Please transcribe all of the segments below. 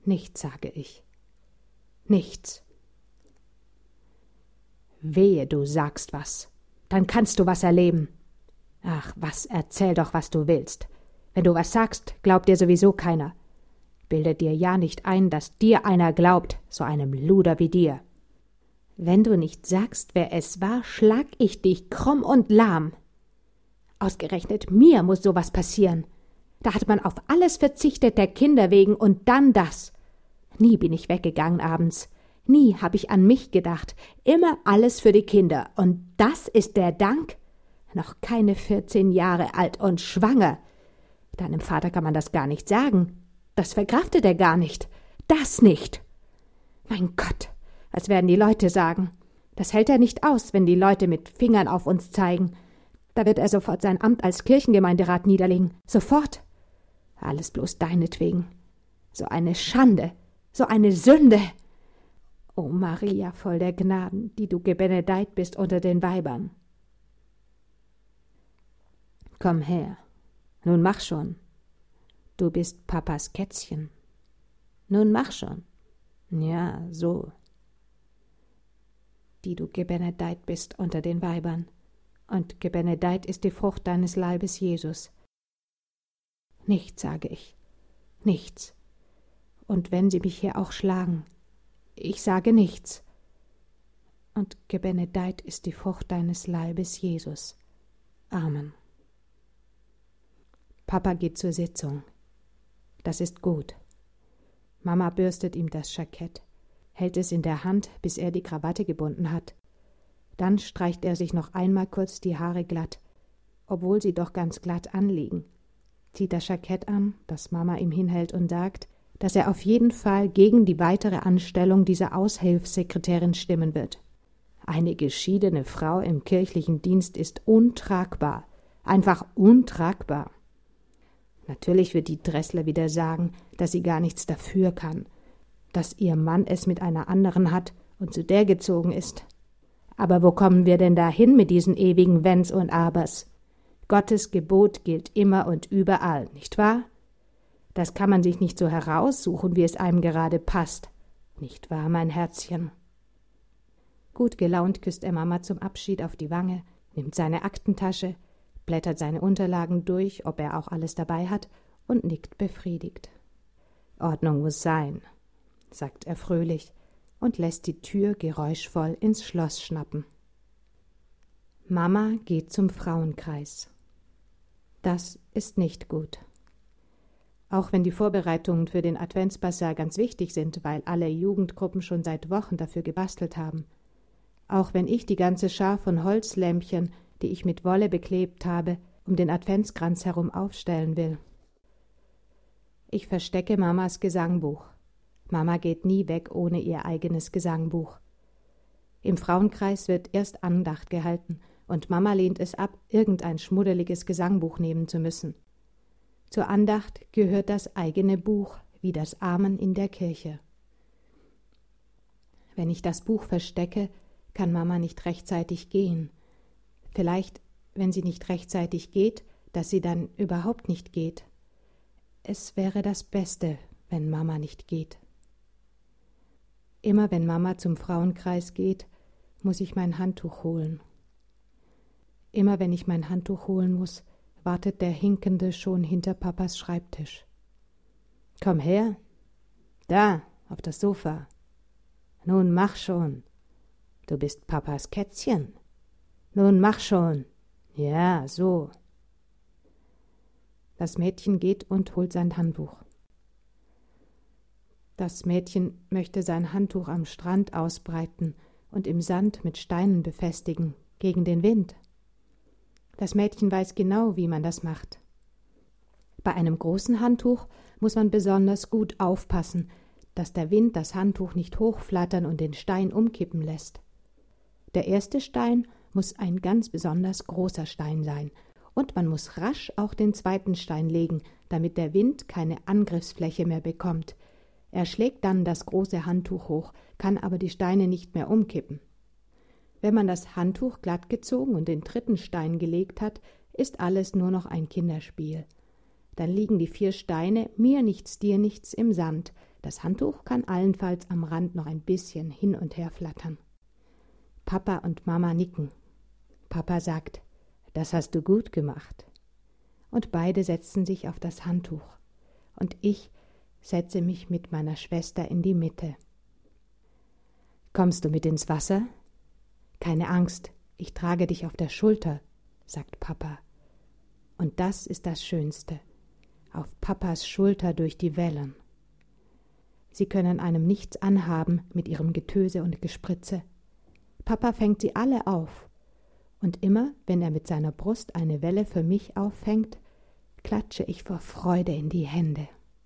Nichts, sage ich. Nichts. Wehe, du sagst was. Dann kannst du was erleben. Ach, was, erzähl doch, was du willst. Wenn du was sagst, glaubt dir sowieso keiner. Bilde dir ja nicht ein, dass dir einer glaubt, so einem Luder wie dir. Wenn du nicht sagst, wer es war, schlag ich dich krumm und lahm. Ausgerechnet mir muss sowas passieren. Da hat man auf alles verzichtet der Kinder wegen und dann das. Nie bin ich weggegangen abends. Nie habe ich an mich gedacht. Immer alles für die Kinder. Und das ist der Dank? Noch keine 14 Jahre alt und schwanger. Deinem Vater kann man das gar nicht sagen. Das verkraftet er gar nicht. Das nicht. Mein Gott, was werden die Leute sagen? Das hält er nicht aus, wenn die Leute mit Fingern auf uns zeigen. Da wird er sofort sein Amt als Kirchengemeinderat niederlegen. Sofort. Alles bloß deinetwegen. So eine Schande, so eine Sünde. O Maria, voll der Gnaden, die du gebenedeit bist unter den Weibern. Komm her, nun mach schon. Du bist Papas Kätzchen. Nun mach schon. Ja, so. Die du gebenedeit bist unter den Weibern, und gebenedeit ist die Frucht deines Leibes, Jesus. Nichts, sage ich, nichts. Und wenn sie mich hier auch schlagen, ich sage nichts. Und gebenedeit ist die Frucht deines Leibes, Jesus. Amen. Papa geht zur Sitzung. Das ist gut. Mama bürstet ihm das Jackett, hält es in der Hand, bis er die Krawatte gebunden hat. Dann streicht er sich noch einmal kurz die Haare glatt, obwohl sie doch ganz glatt anliegen, zieht das Jackett an, das Mama ihm hinhält und sagt, dass er auf jeden Fall gegen die weitere Anstellung dieser Aushilfssekretärin stimmen wird. Eine geschiedene Frau im kirchlichen Dienst ist untragbar, einfach untragbar. Natürlich wird die Dressler wieder sagen, dass sie gar nichts dafür kann, dass ihr Mann es mit einer anderen hat und zu der gezogen ist. Aber wo kommen wir denn dahin mit diesen ewigen Wenns und Abers? Gottes Gebot gilt immer und überall, nicht wahr? Das kann man sich nicht so heraussuchen, wie es einem gerade passt. Nicht wahr, mein Herzchen? Gut gelaunt küsst er Mama zum Abschied auf die Wange, nimmt seine Aktentasche, blättert seine Unterlagen durch, ob er auch alles dabei hat, und nickt befriedigt. Ordnung muss sein, sagt er fröhlich und lässt die Tür geräuschvoll ins Schloss schnappen. Mama geht zum Frauenkreis. Das ist nicht gut. Auch wenn die Vorbereitungen für den Adventsbasar ganz wichtig sind, weil alle Jugendgruppen schon seit Wochen dafür gebastelt haben. Auch wenn ich die ganze Schar von Holzlämpchen, die ich mit Wolle beklebt habe, um den Adventskranz herum aufstellen will. Ich verstecke Mamas Gesangbuch. Mama geht nie weg ohne ihr eigenes Gesangbuch. Im Frauenkreis wird erst Andacht gehalten, und Mama lehnt es ab, irgendein schmuddeliges Gesangbuch nehmen zu müssen. Zur Andacht gehört das eigene Buch, wie das Amen in der Kirche. Wenn ich das Buch verstecke, kann Mama nicht rechtzeitig gehen. Vielleicht, wenn sie nicht rechtzeitig geht, dass sie dann überhaupt nicht geht. Es wäre das Beste, wenn Mama nicht geht. Immer wenn Mama zum Frauenkreis geht, muss ich mein Handtuch holen. Immer wenn ich mein Handtuch holen muss, wartet der Hinkende schon hinter Papas Schreibtisch. Komm her, da, auf das Sofa. Nun mach schon, du bist Papas Kätzchen. Nun mach schon, ja, so. Das Mädchen geht und holt sein Handtuch. Das Mädchen möchte sein Handtuch am Strand ausbreiten und im Sand mit Steinen befestigen, gegen den Wind. Das Mädchen weiß genau, wie man das macht. Bei einem großen Handtuch muss man besonders gut aufpassen, dass der Wind das Handtuch nicht hochflattern und den Stein umkippen lässt. Der erste Stein muss ein ganz besonders großer Stein sein, und man muss rasch auch den zweiten Stein legen, damit der Wind keine Angriffsfläche mehr bekommt. Er schlägt dann das große Handtuch hoch, kann aber die Steine nicht mehr umkippen. Wenn man das Handtuch glatt gezogen und den dritten Stein gelegt hat, ist alles nur noch ein Kinderspiel. Dann liegen die 4 Steine, mir nichts, dir nichts, im Sand, Das Handtuch kann allenfalls am Rand noch ein bisschen hin und her flattern. Papa und Mama nicken. Papa sagt, das hast du gut gemacht. Und beide setzen sich auf das Handtuch. Und ich setze mich mit meiner Schwester in die Mitte. Kommst du mit ins Wasser? Keine Angst, ich trage dich auf der Schulter, sagt Papa. Und das ist das Schönste, auf Papas Schulter durch die Wellen. Sie können einem nichts anhaben mit ihrem Getöse und Gespritze. Papa fängt sie alle auf. Und immer, wenn er mit seiner Brust eine Welle für mich auffängt, klatsche ich vor Freude in die Hände.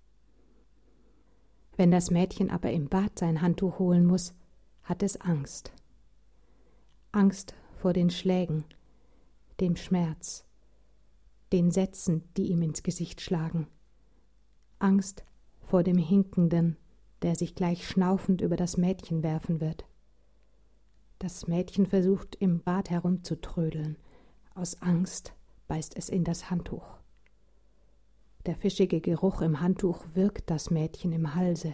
Wenn das Mädchen aber im Bad sein Handtuch holen muss, hat es Angst. Angst vor den Schlägen, dem Schmerz, den Sätzen, die ihm ins Gesicht schlagen. Angst vor dem Hinkenden, der sich gleich schnaufend über das Mädchen werfen wird. Das Mädchen versucht, im Bad herumzutrödeln. Aus Angst beißt es in das Handtuch. Der fischige Geruch im Handtuch wirkt das Mädchen im Halse.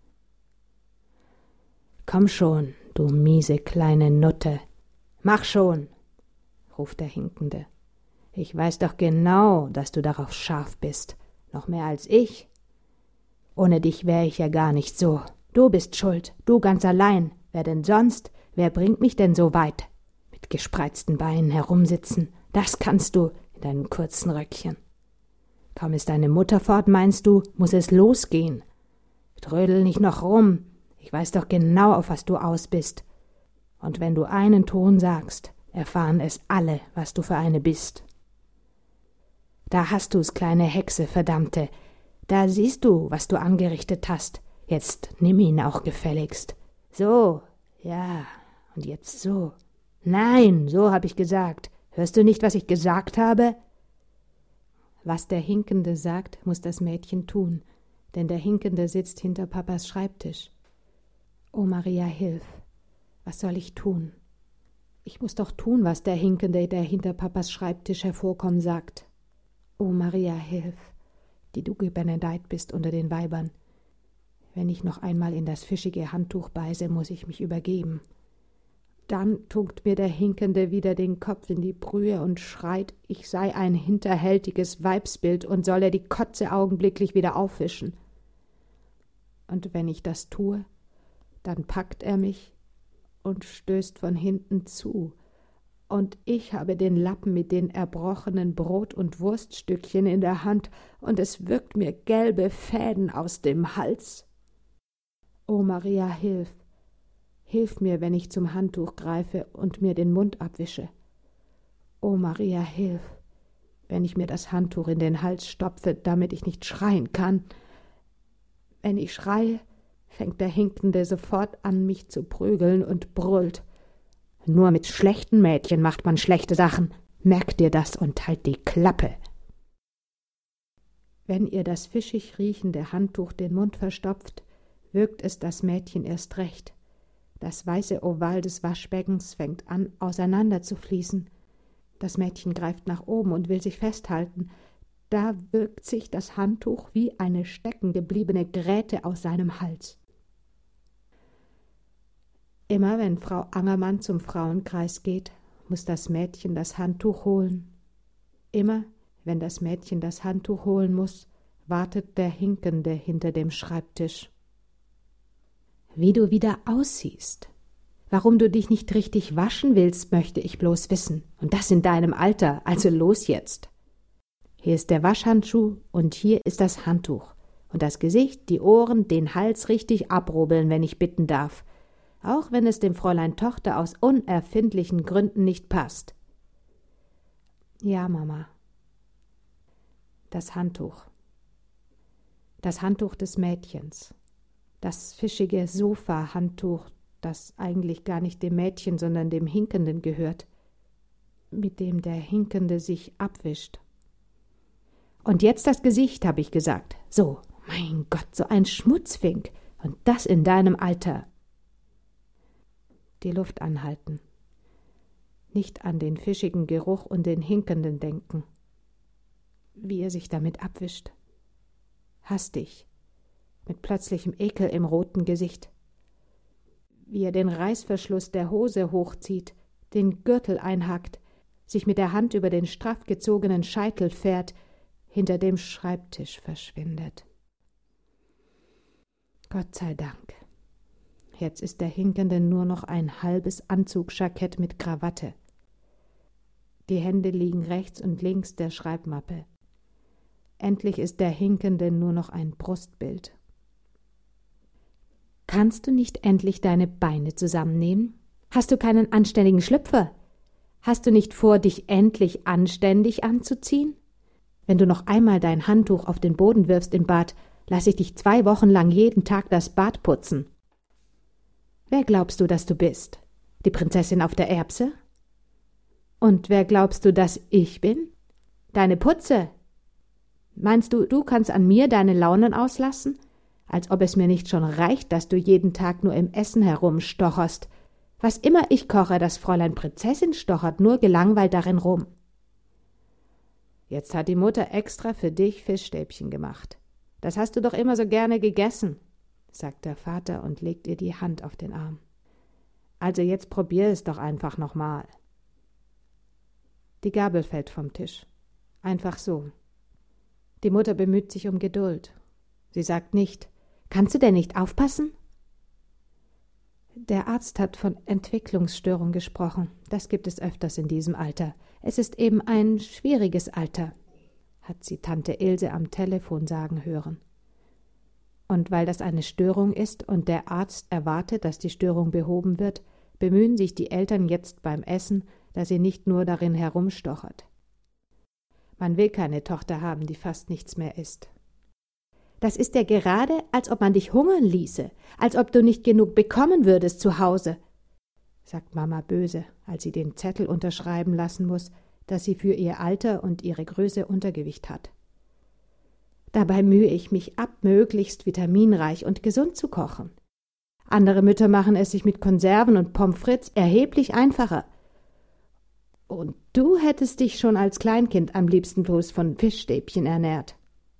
»Komm schon, du miese kleine Nutte! Mach schon!« ruft der Hinkende. »Ich weiß doch genau, dass du darauf scharf bist, noch mehr als ich. Ohne dich wär ich ja gar nicht so. Du bist schuld, du ganz allein. Wer denn sonst? Wer bringt mich denn so weit? Mit gespreizten Beinen herumsitzen, das kannst du in deinem kurzen Röckchen. Kaum ist deine Mutter fort, meinst du, muß es losgehen. Trödel nicht noch rum, ich weiß doch genau, auf was du aus bist. Und wenn du einen Ton sagst, erfahren es alle, was du für eine bist. Da hast du's, kleine Hexe, verdammte. Da siehst du, was du angerichtet hast. Jetzt nimm ihn auch gefälligst. So, ja, und jetzt so. Nein, so hab ich gesagt. Hörst du nicht, was ich gesagt habe? Was der Hinkende sagt, muß das Mädchen tun, denn der Hinkende sitzt hinter Papas Schreibtisch. Oh, Maria, hilf! Was soll ich tun? Ich muß doch tun, was der Hinkende, der hinter Papas Schreibtisch hervorkommt, sagt. Oh, Maria, hilf, die du gebenedeit bist unter den Weibern. Wenn ich noch einmal in das fischige Handtuch beiße, muß ich mich übergeben. Dann tunkt mir der Hinkende wieder den Kopf in die Brühe und schreit, ich sei ein hinterhältiges Weibsbild und solle die Kotze augenblicklich wieder aufwischen. Und wenn ich das tue, dann packt er mich und stößt von hinten zu, und ich habe den Lappen mit den erbrochenen Brot- und Wurststückchen in der Hand, und es wirkt mir gelbe Fäden aus dem Hals. O Maria, hilf! Hilf mir, wenn ich zum Handtuch greife und mir den Mund abwische. O Maria, hilf, wenn ich mir das Handtuch in den Hals stopfe, damit ich nicht schreien kann. Wenn ich schreie, fängt der Hinkende sofort an, mich zu prügeln und brüllt. Nur mit schlechten Mädchen macht man schlechte Sachen. Merkt dir das und halt die Klappe. Wenn ihr das fischig riechende Handtuch den Mund verstopft, wirkt es das Mädchen erst recht. Das weiße Oval des Waschbeckens fängt an, auseinander zu fließen. Das Mädchen greift nach oben und will sich festhalten. Da wirkt sich das Handtuch wie eine steckengebliebene Gräte aus seinem Hals. Immer wenn Frau Angermann zum Frauenkreis geht, muß das Mädchen das Handtuch holen. Immer, wenn das Mädchen das Handtuch holen muß, wartet der Hinkende hinter dem Schreibtisch. Wie du wieder aussiehst. Warum du dich nicht richtig waschen willst, möchte ich bloß wissen. Und das in deinem Alter, also los jetzt. Hier ist der Waschhandschuh und hier ist das Handtuch. Und das Gesicht, die Ohren, den Hals richtig abrubbeln, wenn ich bitten darf. Auch wenn es dem Fräulein Tochter aus unerfindlichen Gründen nicht passt. Ja, Mama. Das Handtuch. Das Handtuch des Mädchens. Das fischige Sofa-Handtuch, das eigentlich gar nicht dem Mädchen, sondern dem Hinkenden gehört, mit dem der Hinkende sich abwischt. Und jetzt das Gesicht, habe ich gesagt. So, mein Gott, so ein Schmutzfink. Und das in deinem Alter. Die Luft anhalten. Nicht an den fischigen Geruch und den Hinkenden denken. Wie er sich damit abwischt. Hastig. mit plötzlichem Ekel im roten Gesicht. Wie er den Reißverschluss der Hose hochzieht, den Gürtel einhackt, sich mit der Hand über den straff gezogenen Scheitel fährt, hinter dem Schreibtisch verschwindet. Gott sei Dank. Jetzt ist der Hinkende nur noch ein halbes Anzugjackett mit Krawatte. Die Hände liegen rechts und links der Schreibmappe. Endlich ist der Hinkende nur noch ein Brustbild. Kannst du nicht endlich deine Beine zusammennehmen? Hast du keinen anständigen Schlüpfer? Hast du nicht vor, dich endlich anständig anzuziehen? Wenn du noch einmal dein Handtuch auf den Boden wirfst im Bad, lass ich dich 2 Wochen lang jeden Tag das Bad putzen. Wer glaubst du, dass du bist? Die Prinzessin auf der Erbse? Und wer glaubst du, dass ich bin? Deine Putze? Meinst du, du kannst an mir deine Launen auslassen? Als ob es mir nicht schon reicht, dass du jeden Tag nur im Essen herumstocherst. Was immer ich koche, das Fräulein Prinzessin stochert nur gelangweilt darin rum. Jetzt hat die Mutter extra für dich Fischstäbchen gemacht. Das hast du doch immer so gerne gegessen, sagt der Vater und legt ihr die Hand auf den Arm. Also jetzt probier es doch einfach nochmal. Die Gabel fällt vom Tisch. Einfach so. Die Mutter bemüht sich um Geduld. Sie sagt nicht, kannst du denn nicht aufpassen? Der Arzt hat von Entwicklungsstörung gesprochen. Das gibt es öfters in diesem Alter. Es ist eben ein schwieriges Alter, hat sie Tante Ilse am Telefon sagen hören. Und weil das eine Störung ist und der Arzt erwartet, dass die Störung behoben wird, bemühen sich die Eltern jetzt beim Essen, dass sie nicht nur darin herumstochert. Man will keine Tochter haben, die fast nichts mehr isst. Das ist ja gerade, als ob man dich hungern ließe, als ob du nicht genug bekommen würdest zu Hause, sagt Mama böse, als sie den Zettel unterschreiben lassen muss, dass sie für ihr Alter und ihre Größe Untergewicht hat. Dabei mühe ich mich ab, möglichst vitaminreich und gesund zu kochen. Andere Mütter machen es sich mit Konserven und Pommes frites erheblich einfacher. Und du hättest dich schon als Kleinkind am liebsten bloß von Fischstäbchen ernährt.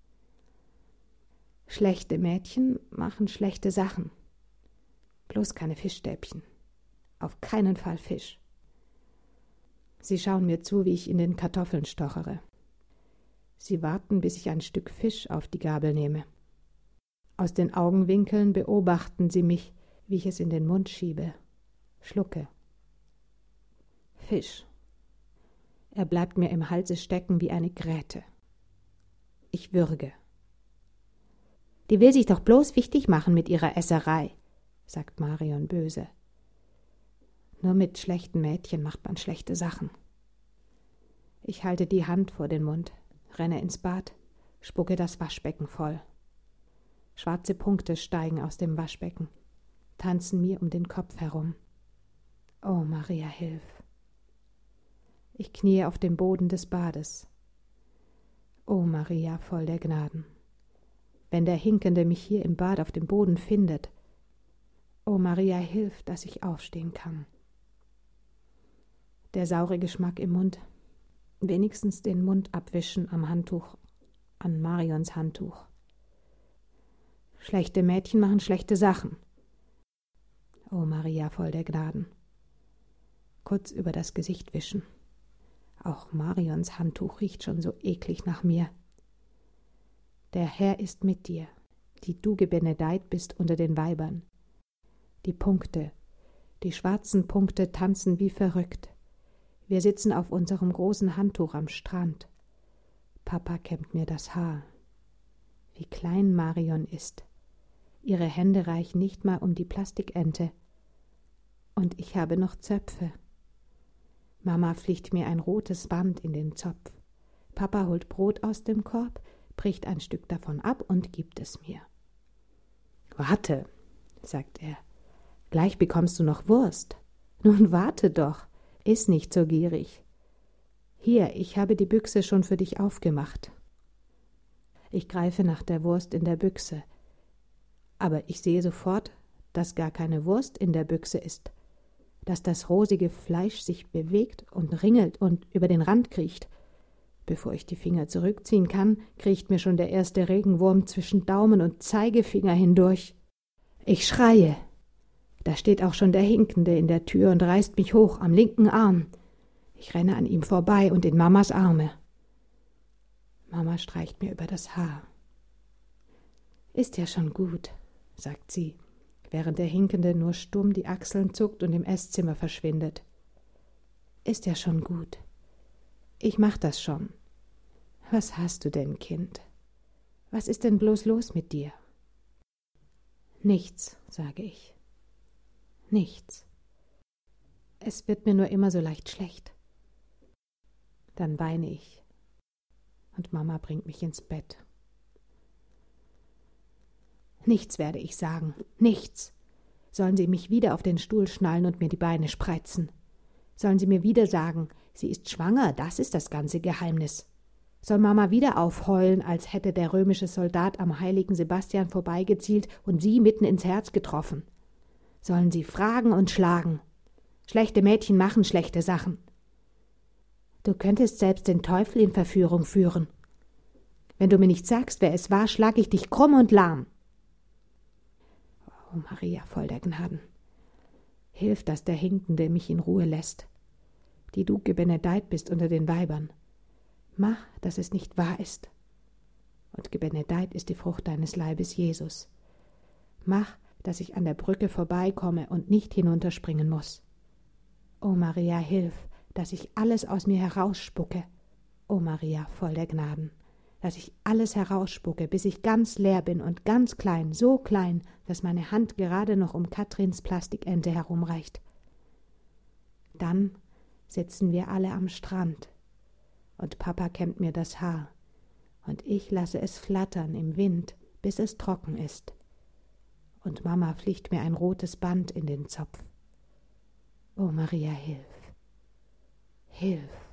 Schlechte Mädchen machen schlechte Sachen. Bloß keine Fischstäbchen. Auf keinen Fall Fisch. Sie schauen mir zu, wie ich in den Kartoffeln stochere. Sie warten, bis ich ein Stück Fisch auf die Gabel nehme. Aus den Augenwinkeln beobachten sie mich, wie ich es in den Mund schiebe. Schlucke. Fisch. Er bleibt mir im Halse stecken wie eine Gräte. Ich würge. Die will sich doch bloß wichtig machen mit ihrer Esserei, sagt Marion böse. Nur mit schlechten Mädchen macht man schlechte Sachen. Ich halte die Hand vor den Mund, renne ins Bad, spucke das Waschbecken voll. Schwarze Punkte steigen aus dem Waschbecken, tanzen mir um den Kopf herum. Oh, Maria, hilf! Ich kniee auf dem Boden des Bades. Oh, Maria, voll der Gnaden! Wenn der Hinkende mich hier im Bad auf dem Boden findet, oh, Maria, hilf, dass ich aufstehen kann. Der saure Geschmack im Mund, wenigstens den Mund abwischen am Handtuch, an Marions Handtuch. Schlechte Mädchen machen schlechte Sachen. Oh, Maria, voll der Gnaden. Kurz über das Gesicht wischen. Auch Marions Handtuch riecht schon so eklig nach mir. Der Herr ist mit dir, die du gebenedeit bist unter den Weibern. Die Punkte, die schwarzen Punkte tanzen wie verrückt. Wir sitzen auf unserem großen Handtuch am Strand. Papa kämmt mir das Haar. Wie klein Marion ist. Ihre Hände reichen nicht mal um die Plastikente. Und ich habe noch Zöpfe. Mama flicht mir ein rotes Band in den Zopf. Papa holt Brot aus dem Korb, bricht ein Stück davon ab und gibt es mir. »Warte«, sagt er, »gleich bekommst du noch Wurst. Nun warte doch, iss nicht so gierig. Hier, ich habe die Büchse schon für dich aufgemacht.« Ich greife nach der Wurst in der Büchse, aber ich sehe sofort, dass gar keine Wurst in der Büchse ist, dass das rosige Fleisch sich bewegt und ringelt und über den Rand kriecht. Bevor ich die Finger zurückziehen kann, kriecht mir schon der erste Regenwurm zwischen Daumen und Zeigefinger hindurch. Ich schreie. Da steht auch schon der Hinkende in der Tür und reißt mich hoch am linken Arm. Ich renne an ihm vorbei und in Mamas Arme. Mama streicht mir über das Haar. »Ist ja schon gut«, sagt sie, während der Hinkende nur stumm die Achseln zuckt und im Esszimmer verschwindet. »Ist ja schon gut. Ich mach das schon. Was hast du denn, Kind? Was ist denn bloß los mit dir?« »Nichts«, sage ich. »Nichts. Es wird mir nur immer so leicht schlecht.« Dann weine ich. Und Mama bringt mich ins Bett. »Nichts werde ich sagen, nichts. Sollen Sie mich wieder auf den Stuhl schnallen und mir die Beine spreizen? Sollen Sie mir wieder sagen, sie ist schwanger, das ist das ganze Geheimnis? Soll Mama wieder aufheulen, als hätte der römische Soldat am heiligen Sebastian vorbeigezielt und sie mitten ins Herz getroffen? Sollen Sie fragen und schlagen? Schlechte Mädchen machen schlechte Sachen. Du könntest selbst den Teufel in Verführung führen. Wenn du mir nicht sagst, wer es war, schlag ich dich krumm und lahm.« »Oh, Maria, voll der Gnaden, hilf, dass der Hinkende mich in Ruhe lässt, die du gebenedeit bist unter den Weibern. Mach, dass es nicht wahr ist. Und gebenedeit ist die Frucht deines Leibes, Jesus. Mach, dass ich an der Brücke vorbeikomme und nicht hinunterspringen muss. O Maria, hilf, dass ich alles aus mir herausspucke. O Maria, voll der Gnaden, dass ich alles herausspucke, bis ich ganz leer bin und ganz klein, so klein, dass meine Hand gerade noch um Katrins Plastikente herumreicht. Dann sitzen wir alle am Strand, und Papa kämmt mir das Haar, und ich lasse es flattern im Wind, bis es trocken ist. Und Mama flicht mir ein rotes Band in den Zopf. O Maria, hilf, hilf.